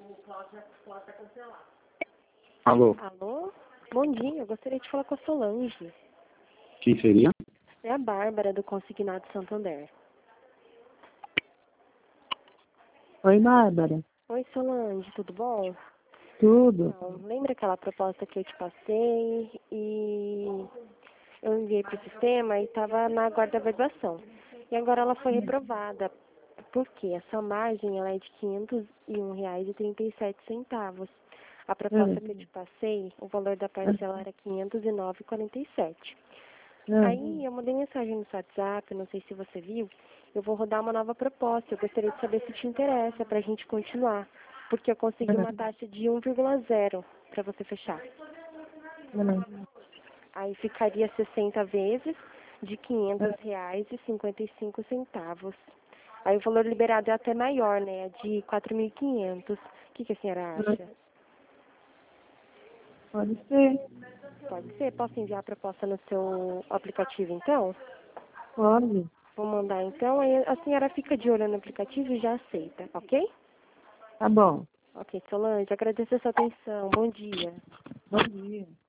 Alô, Alô? Bom dia, eu gostaria de falar com a Solange. quem seria? É a Bárbara, do Consignado Santander. Oi, Bárbara. Oi, Solange, tudo bom? Tudo? Então, lembra aquela proposta que eu te passei e eu enviei para o sistema e estava na guarda da averbação. E agora ela foi reprovada. Por quê? Essa margem ela é de R$ 501,37. A proposta que eu te passei, o valor da parcela era R$ 509,47. Aí eu mandei mensagem no seu WhatsApp, não sei se você viu, eu vou rodar uma nova proposta. Eu gostaria de saber se te interessa para a gente continuar. Porque eu consegui uma taxa de 1,0 para você fechar. Aí ficaria 60 vezes de R$ 500,55. Aí o valor liberado é até maior, né? É de 4.500. O que a senhora acha? Pode ser. Pode ser? Posso enviar a proposta no seu aplicativo, então? Pode. Vou mandar, então. Aí a senhora fica de olho no aplicativo e já aceita, ok? Tá bom. Ok, Solange, agradeço a sua atenção. Bom dia. Bom dia.